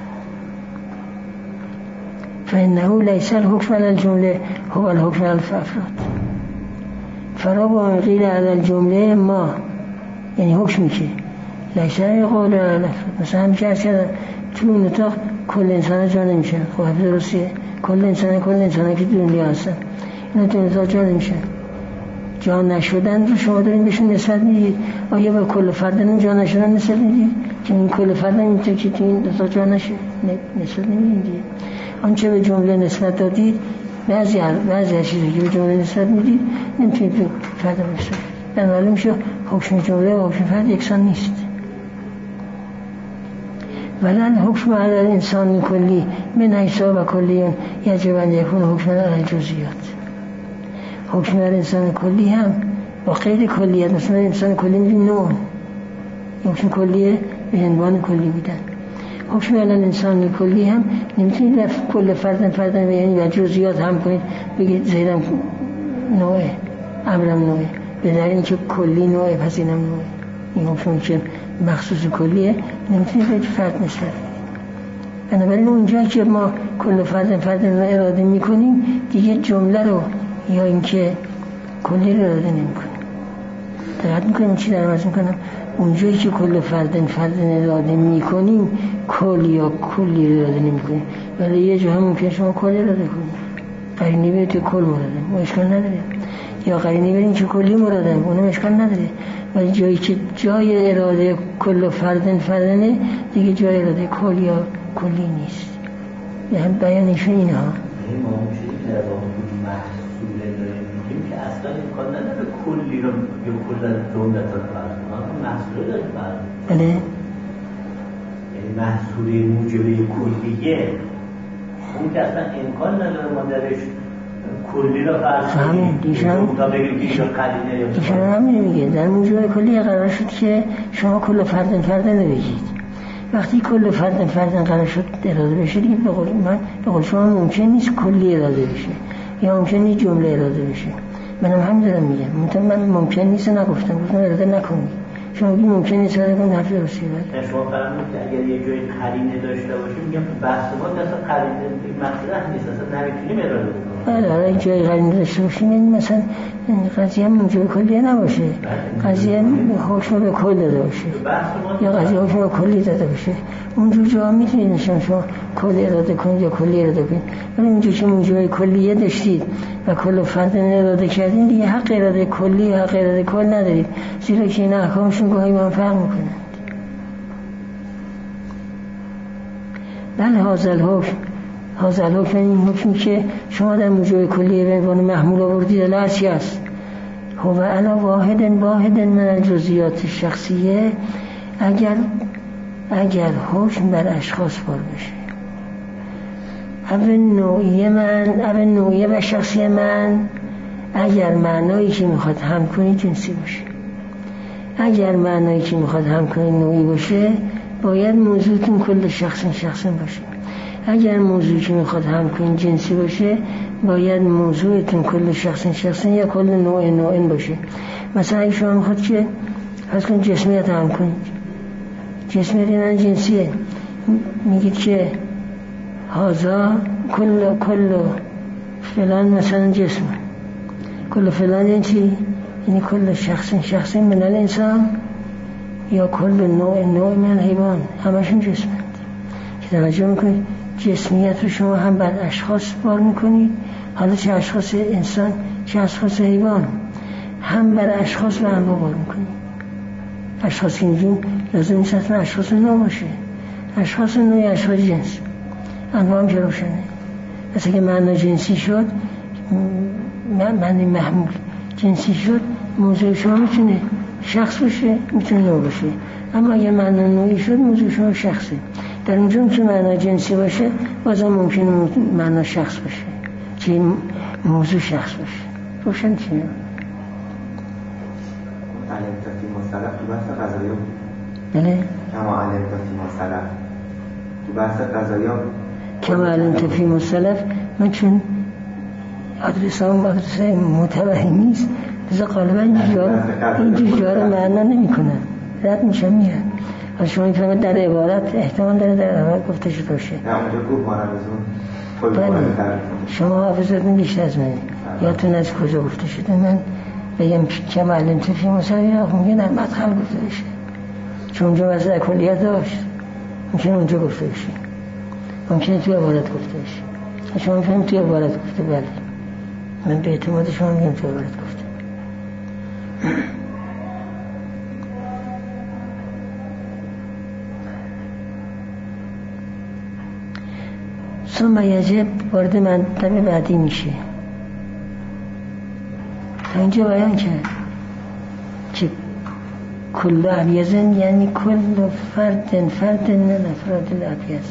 فإنه ليس الحكم على الجمله هو الحكم على الافراد. فرا قیل على الجمله ما یعنی حکمی که لیس قول على الافراد. مثلا همیشه از کردن تو اون اتاق کل انسان جا نمیشن. خب درسته، کل انسان کل انسان که دنیا هستن اینا تو اتاق جا نمیشن. جا نشدن رو شما دارین بهشون نسبت میدید. آیا با کل فردن جا نشدن نسبت میدید که این کل فردن اینطور که تو این اتاق جا نشه نسبت نمیدید؟ آنچه به جمله نسبت دادید بعضی بعضی چیزی که به جمله نسبت میدید نمیتونید به فرد نسبت. در معلوم شد حکم جمله و حکم فرد یکسان نیست. ولن حکم علی الانسان کلی من حیث و کلیون یجب ان یکون حکم علی الجزئیات. حکم علی انسان کلی هم با قید کلیت، مثلا انسان کلی میدونی نوع حکم کلیه به عنوان کلی بودن. حکم علی الانسان کلی هم نمیتونید کل فردن فردن و جزئیات هم کنید بگید زیدم نوعه امرم نوعه، به دلیل اینکه کلی نوعه پس اینم نوعه. این حکم که مخصوص کلیه نمیتونید به فرد نسبت بدید. بنابراین اونجا که ما کل فردن فردن رو اراده میکنیم دیگه جمله رو یا اینکه کلی رو اراده نمیکنیم. دقت میکنیم چی دارم عرض میکنم؟ اونجایی که کل فردن فردن اراده میکنیم کل یا کلی رو اراده نمیکنیم، ولی یه جا هم ممکنه شما کلی اراده کنید، قرینی برید که کل مراده ما اشکال نداره، یا قرینی برید که کلی مراده اونم اشکال نداره. ولی جایی که جای اراده کل فردن فردنه دیگه جای اراده کل یا کلی نیست. یعنی بیانشون اینها ما چیزی که در واقع محصوله داریم میگیم که اصلا امکان نداره کلی رو یا کل جمله تا فرض کنیم، محصوله داریم فرض. بله، یعنی محصوله موجبه کلیه اون که اصلا امکان نداره ما درش کلی رو فرض کنیم. دیشان دیشان همین میگه در موجبه کلی قرار شد که شما کل فردن فردن بگید. وقتی کل فردن فردن قرار شد اراده بشه دیگه به قول من به قول شما ممکن نیست کلی اراده بشه یا ممکن نیست جمله اراده بشه. منم هم دارم میگم من ممکن نیست نگفتم، گفتم اراده نکنید. شما بگید ممکن نیست اراده کنید حرف درسته. شما فرمودید که اگر یه جای قرینه داشته باشیم میگم بحث ما اصلا قرینه مطرح نیست، اصلا نمیتونیم اراده بکنیم. حالا جای قرینه داشته باشیم، یعنی مثلا قضیه هم موجب کلیه نباشه، قضیه حکم به کل داده باشه یا قضیه حکم به کلی داده باشه. اونجور جا میتونید نشون شما کلی اراده کنید یا کلی اراده کنید، ولی اونجور که موجب کلیه داشتید و کل فرد اراده کردین دیگه حق اراده کلی و حق اراده کل ندارید، زیرا که این احکامشون گاهی با هم فرق میکنند. بله حاصل حکم حاصل حکم این حکمی که شما در موجب کلیه به عنوان محمول آوردید الا هرچی هست هو علا واحد واحد من الجزئیات شخصیه، اگر اگر حکم بر اشخاص بار بشه، اول نوعیه من اول نوعیه و شخصی من، اگر معنایی که میخواد هم کنی جنسی باشه، اگر معنایی که میخواد هم کنی نوعی باشه باید موضوعتون کل شخص شخص باشه، اگر موضوعی که میخواد هم کنی جنسی باشه باید موضوعتون کل شخص شخص یا کل نوع نوع باشه. مثلا اگه شما میخواد که فرض کنید جسمیت هم کنید، جسمیت من جنسیه، میگید که هازا کل کل فلان مثلا جسم، کل فلان یعنی چی؟ یعنی کل شخص شخص من الانسان یا کل نوع نوع من حیوان، همشون جسمند. که توجه میکنید جسمیت رو شما هم بر اشخاص بار میکنید، حالا چه اشخاص انسان چه اشخاص حیوان، هم بر اشخاص و هم بار میکنید. اشخاص که میگیم لازم نیست اصلا اشخاص نوع باشه، اشخاص نوع اشخاص جنس انواع هم که روشنه. مثلا که معنا جنسی شد، معنی محمول جنسی شد، موضوع شما میتونه شخص باشه میتونه نوع باشه، اما اگه معنا نوعی شد موضوع شما شخصه. در اونجا که معنا جنسی باشه بازم ممکنه معنا شخص باشه، چه موضوع شخص باشه. روشن چیه؟ علم تفی مصطلح تو بحث قضایا بود. بله؟ کما علم تفی مصطلح تو بحث قضایا کما علم تفی مصطلح. من چون آدرس هم آدرس متوهی نیست لذا غالبا اینجور جا رو معنا نمی کنن، رد میشم میرن. از شما این فهمت در عبارت احتمال داره در عبارت گفته شده باشه. نه اونجا گفت مارمزون شما حافظتون بیشتر از منه، یادتون از کجا گفته شده. من بگم کما علم تفی مصطلح ممکن در مدخل گفته بشه، چون اونجا وضع کلیت داشت، ممکن اونجا گفته بشه، ممکنه توی عبارت گفته بشه. شما میفهمید توی عبارت گفته. بله من به اعتماد شما میگم توی عبارت گفته. ثم یجب وارد منطقه بعدی میشه. تا اینجا بیان کرد که کل ابیزن یعنی کل فرد فرد من افراد الابیز.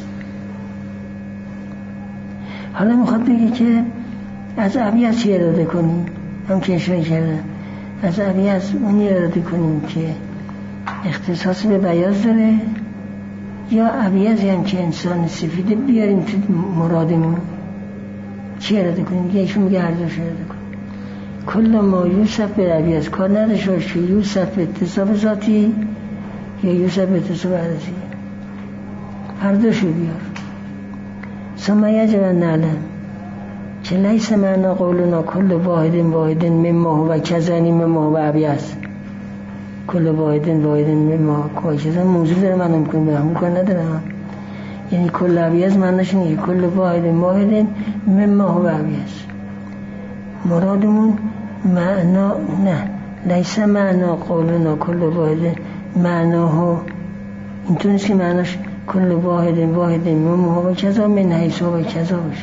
حالا میخواد بگه که از ابیز چی اراده کنیم؟ هم که اشاره کردم از ابیز اونی اراده کنیم که اختصاص به بیاض داره، یا ابیضی هم که انسان سفیده بیاریم تو مرادمون. چی اراده کنیم؟ دیگه ایشون میگه هر دوش اراده کنیم. کل ما یوسف به ابیض کار نداشته باشه، یوسف به اتصاب ذاتی یا یوسف به اتصاب عرضی، هر دوشو بیار. ثم یجب ان نعلم که لیس معنا قولنا کل واحد واحد مما هو کذا مما هو ابیض. کل واحد واحد مما هو کذا موضوع داره، من نمی‌کنم بهم کار ندارم. یعنی کل ابیض معناش اینه کل واحد واحد مما هو ابیض. مرادمون معنا نه، لیس معنا قولنا کل واحد معناه اینطور نیست که معناش کل واحد واحد مما هو کذا من حیث هو کذا باشه.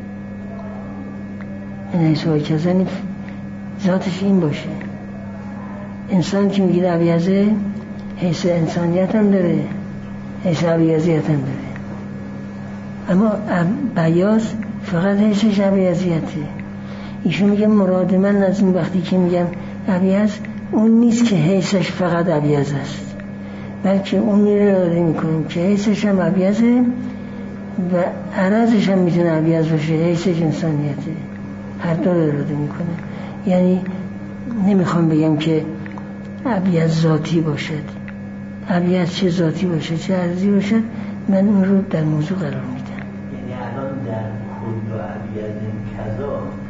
من حیث هو کذا ذاتش این باشه. انسان که میگه ابیضه حیث انسانیت هم داره، حیث ابیضیت هم داره، اما بیاض فقط حیثش ابیضیته. ایشون میگه مراد من از این وقتی که میگم ابیض اون نیست که حیثش فقط ابیض است، بلکه اون رو اراده میکنیم که حیثش هم ابیضه و عرضش هم میتونه ابیض باشه، حیثش انسانیته. هر دو رو اراده میکنه. یعنی نمیخوام بگم که ابیض ذاتی باشد، ابیض چه ذاتی باشه چه عرضی باشد، من اون رو در موضوع قرار میدم. یعنی الان در کل و ابیض کذا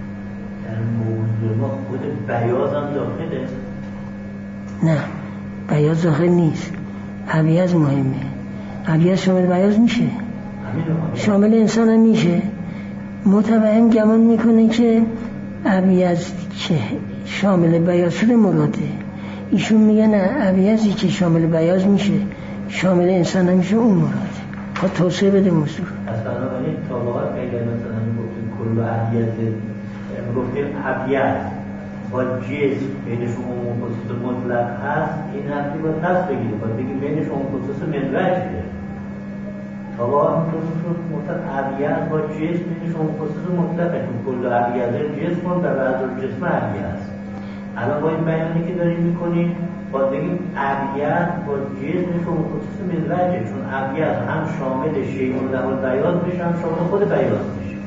خود بیاض هم داخله؟ نه بیاض داخل نیست، ابیض مهمه. ابیض شامل بیاض میشه، شامل انسان هم میشه. متوهم گمان میکنه که ابیض که شامل بیاض شده مراده، ایشون میگه نه، ابیضی که شامل بیاض میشه شامل انسان هم میشه، اون مراده. خب توصیه بده موضوع. از بنابراین طابقات اگر مثلا گفتیم کل و ابیض، گفتیم ابیض با جسم بینشون اون خصوص مطلق هست، این حرفی باید پس بگیره، باید بگیم بینشون اون خصوص منوجه. طابقات خصوص مطلق ابیض با جسم بینشون اون خصوص مطلقه، چون کل و ابیض جسم و بعض جسم ابیض. الان با این بیانی که داریم میکنیم باید بگیم ابیض با جسمشون خصوص منوجه، چون ابیض هم شامل شیء مدعی بیاض میشه، هم شامل خود بیاض میشه.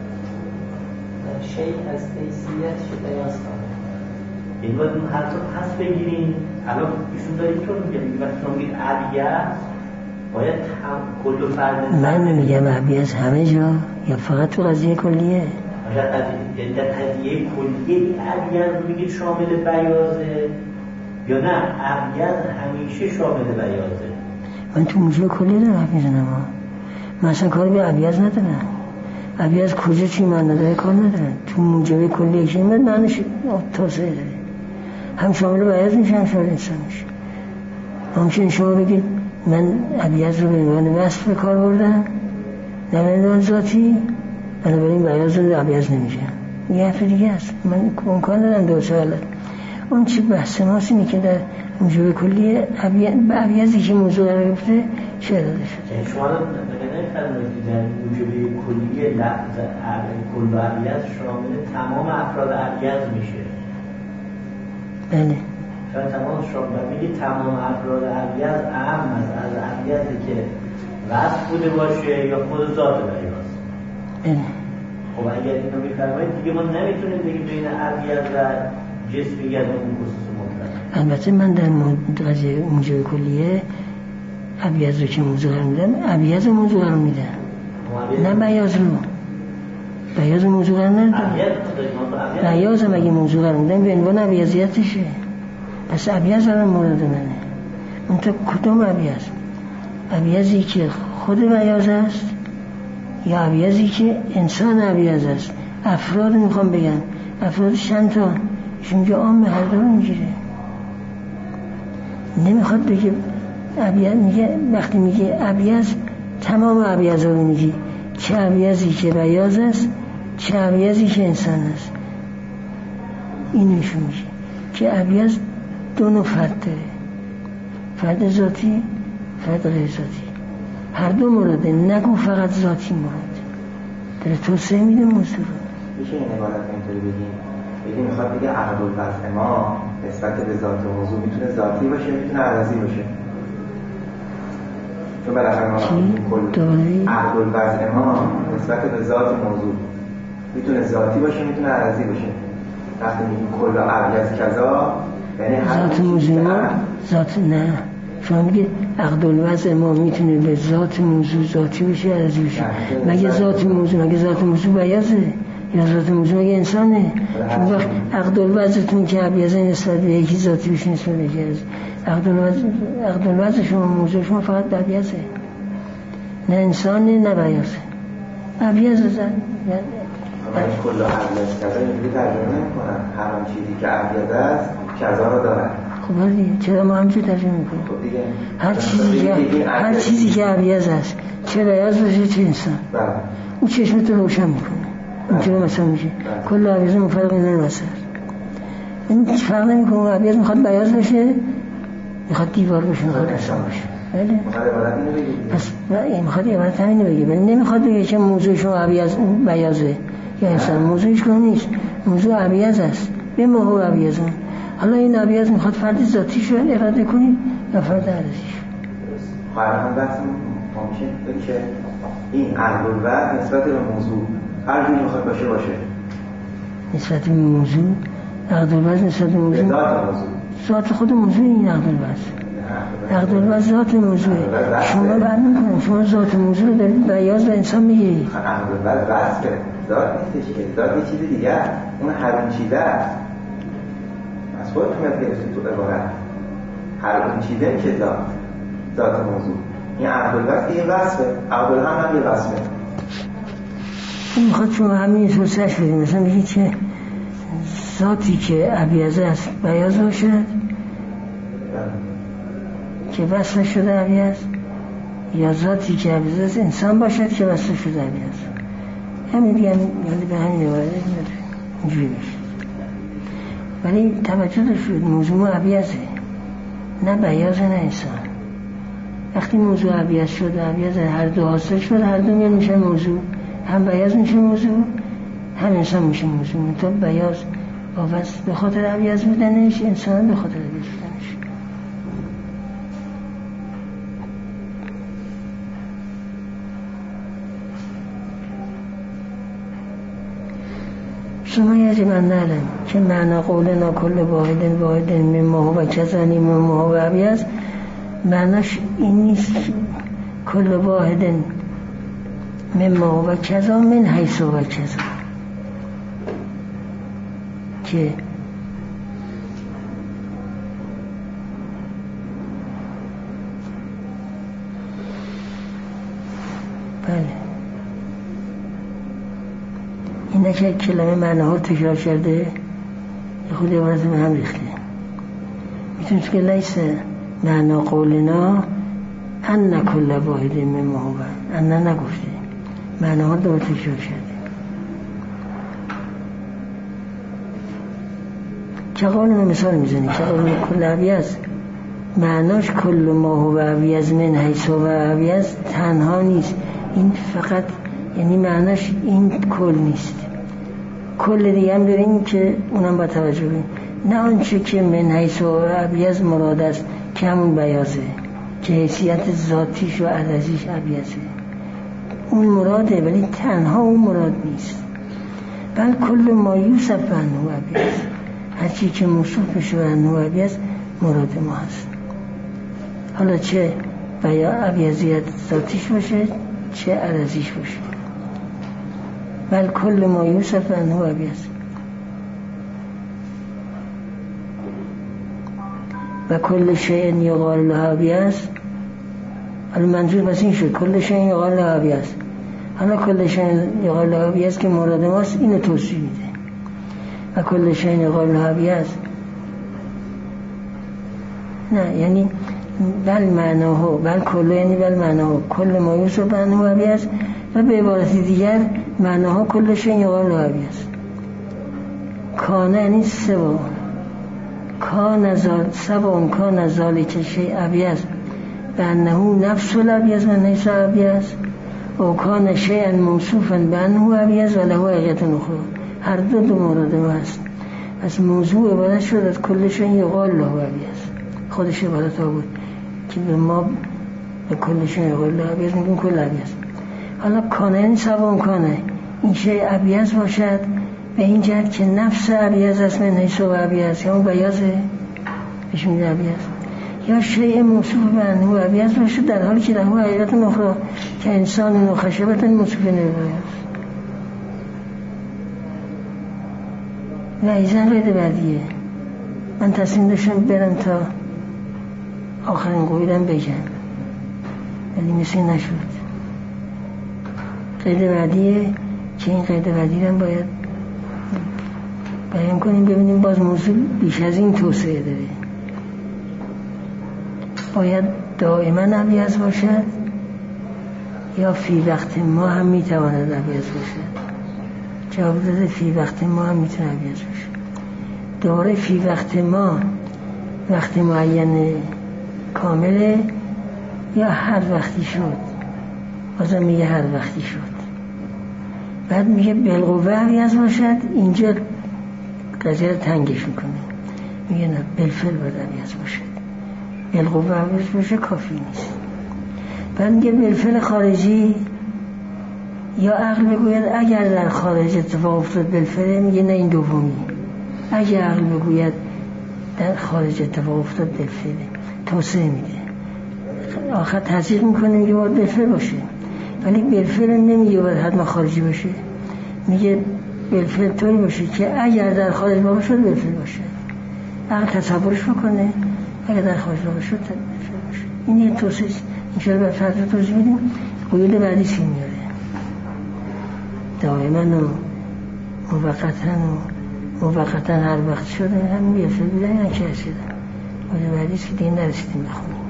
شیء از حیثیت بیاض کنه. این باید اون حرف رو پس بگیریم. الان ایشون داره اینطور میگه، میگه وقتی شما میگید ابیض باید هم کل و فرد. من نمیگم ابیض همه جا یا فقط تو قضیه کلیه. باید قضیه در قضیه کلیه این ابیض رو میگید شامل بیاضه یا نه ابیض همیشه شامل بیاضه؟ من تو موضوع کلی دارم حرف میزنم. من اصلا کاری به ابیض ندارم. ابیض کجا چی معنی داره کار ندارم. تو موضوع کلی که من معنیش توسعه داره، هم شامل بیاض میشه هم شامل انسان میشه. ممکنه شما بگید من ابیض رو به عنوان وصف به کار بردم نه به عنوان ذاتی، بنابراین بیاض رو ابیض نمیشه. یه حرف دیگه است. من امکان دارم دو سوالت. اون چی بحث ماست اینه که در موضوع کلی ابیضی که موضوع قرار گرفته چه داده شده؟ شما رو نفرمایید که در موضوع کلی لفظ کل و ابیض شامل تمام افراد ابیض میشه. بله. شاید تمام شامل میگه تمام افراد ابیض اهم از ابیضی که وصف بوده باشه یا خود ذات بیاض. بله. خب اگر اینو میفرمایید دیگه ما نمیتونیم بگیم بین ابیض و جسمیت اون خصوص مطلق. البته من در قضیه موضوع کلیه ابیض رو که موضوع قرار میدم ابیض موضوع قرار میدم، نه بیاض رو. بیاض موضوع قرار ندارم. بیاض هم اگه موضوع قرار میدم به عنوان ابیضیتشه، پس ابیض هم مورد منه. اون تا کدوم ابیض؟ ابیضی که خود بیاض است یا ابیضی که انسان ابیض است؟ افراد میخوام بگم، افراد چند تا؟ چون که عام هر دو میگیره. نمیخواد بگه ابیض، میگه وقتی میگه ابیض تمام ابیض رو میگی، چه ابیضی که بیاض است چه ابیضی که انسان است. این نشون میشه که ابیض دو نوع فرد داره، فرد ذاتی فرد غیر ذاتی. هر دو موراده، نگو فقط ذاتی مورد داره. توسعه میده موضوع رو. میشه این عبارت اینطوری بگیم؟ بگیم میخواد بگه عقل الوضع ما نسبت به ذات موضوع میتونه ذاتی باشه میتونه عرضی باشه. چون بالاخره ما کل عقل الوضع ما نسبت به ذات موضوع میتونه ذاتی باشه میتونه عرضی باشه. وقتی میگیم کل ابیض کذا یعنی ذات موضوع ما ذات نه. شما میگه عقل الوضع ما میتونه به ذات موضوع ذاتی بشه عرضی بشه. مگه ذات موضوع مگه ذات موضوع بیاضه یا ذات موضوع مگه انسانه؟ چون وقت عقل الوضعتون که ابیضه نسبت به یکی ذاتی بشه نسبت به یکی عرضی. عقل الوضع عقل الوضع شما موضوع شما فقط ابیضه، نه انسانه نه بیاضه. ابیضه زن من کل ابیض کذا اینجوری ترجمه نمی‌کنم. هر آن چیزی که ابیض است کذا رو داره. خب دیگه چرا ما همینجوری ترجمه می‌کنیم؟ خب دیگه هر چیزی که هر چیزی که ابیض است چه بیاض باشه چه انسان، بله اون چشمت رو روشن می‌کنه. اینجوری مثلا میشه کل ابیض مفرق نور بصر. این فرق نمی‌کنه ابیض میخواد بیاض باشه میخواد دیوار باشه میخواد انسان باشه. بله پس میخواد عبارت همینو بگه، ولی نمیخواد بگه که موضوع شما ابیض بیاضه یا انسان. موضوعش کنه نیست، موضوع ابیض است به موضوع ابیض. حالا این ابیض میخواد فرد ذاتیش رو اراده کنید یا فرد عرضیش. قرآن بحث ممکن بگه که این عقل الوضع نسبت به موضوع هر جوری میخواد باشه باشه نسبت به موضوع. عقل الوضع نسبت به موضوع ذات موضوع ذات خود موضوع. این عقل الوضع عقل الوضع ذات موضوع. شما برنامه کنید شما ذات موضوع رو دارید بیاض به انسان میگیرید. عقل الوضع وصفه ذات نیستش که ذات یه چیز دیگه است. اون هر اون چیزه است. خودتون میاد گرفتید تو عبارت هر اون چیزه که ذات ذات موضوع این عقل که یه وصفه عقل هم هم یه وصفه این میخواد شما همین توصیحش بدیم مثلا میگید که ذاتی که ابیض است بیاض باشد که وصف شده ابیض یا ذاتی که ابیض است انسان باشد که وصف شده ابیض همین دیگه یعنی به همین نواره اینجوری بشه ولی توجه داشت موضوع ابیضه نه بیاض نه انسان وقتی موضوع ابیض شد ابیض هر دو حاصل شد هر دو میان میشه موضوع هم بیاض میشه موضوع هم انسان میشه موضوع تو بیاض وابست به خاطر ابیض بودنش انسان به خاطر ابیض بودنش شما یجب ان نعلم که معنا قولنا کل واحد واحد مما هو کذا مما هو ابیض معناش این نیست که کل واحد مما هو کذا من حیث هو کذا که بله اینه که کلمه معناها تکرار کرده یه خود عبارت به هم ریخته میتونید که لیس معنا قولنا ان کل واحد مما هو ان نگفته معناها دو تکرار کرده که قولنا مثال میزنی که قولنا کل ابیض معناش کل ما هو ابیض من حیث هو ابیض تنها نیست این فقط یعنی معناش این کل نیست کل دیگه هم داریم که اونم با توجه بیم نه آنچه که من حیث و ابیض مراد است که همون بیاضه که حیثیت ذاتیش و عددیش ابیضه اون مراده ولی تنها اون مراد نیست بل کل ما یوصف انه ابیض هرچی که موصوف بشه انه ابیض مراد ما هست حالا چه بیا ابیضیت ذاتیش باشه چه عددیش باشه بل کل ما یوصف انه ابیض و کل شیء یقال له ابیض حالا منظور بس این شد کل شیء یقال له ابیض حالا کل شیء یقال له ابیض که مراد ماست اینو توضیح میده و کل شیء یقال له ابیض نه یعنی بل معناه بل کل یعنی بل معناه کل ما یوصف انه ابیض و به عبارت دیگر معناها کل شیء یقال له ابیض کانه یعنی سوا کان زال سوا کان ذالک شیء ابیض بانه نفس الابیض و لیس ابیض و کان شیئا موصوفا بانه ابیض و له حقیقت اخرى هر دو دو مورد هست از موضوع عبارت شد از کل شیء یقال له ابیض خودش عبارت ها بود که به ما به کل شیء یقال له ابیض میگیم کل ابیض حالا کانه این سوا کانه این شیء ابیض باشد به این جهت که نفس ابیض است من حیث و ابیض یا اون بیاضه بهش میگه ابیض یا شیء موصوف به انه ابیض باشه در حالی که له حقیقت اخرى که انسان و خشبت موصوف به ابیض و ایزن قید بعدیه من تصمیم داشتم برم تا آخرین قویدم بگم ولی مثل نشد قید بعدیه که این قید بعدی هم باید بیان کنیم ببینیم باز موضوع بیش از این توسعه داره باید دائما ابیض باشد یا فی وقت ما هم میتواند ابیض باشد جواب داده فی وقت ما هم میتونه ابیض باشد دوره فی وقت ما وقت معین کامله یا هر وقتی شد بازم میگه هر وقتی شد بعد میگه بالقوه ابیض باشد اینجا قضیه رو تنگش میکنه میگه نه بالفعل باید ابیض باشد بالقوه ابیض باشه کافی نیست بعد میگه بالفعل خارجی یا عقل بگوید اگر در خارج اتفاق افتاد بالفعل میگه نه این دومی اگر عقل بگوید در خارج اتفاق افتاد بالفعل توسعه میده آخر تصدیق میکنه میگه باید بالفعل باشه ولی بالفعل نمیگه باید حتما خارجی باشه میگه بالفعل طوری باشه که اگر در خارج باشه بالفعل باشه عقل تصورش بکنه، اگر در خواهش رو شد این یه توصیه اینجا به فرد توضیح میدیم. قیود بعدی چی میاره؟ دائما و موقتا و موقتا هر وقت شده همین یه فرد بودن یا که رسیدن. قیود بعدی که دیگه نرسیدیم بخونیم.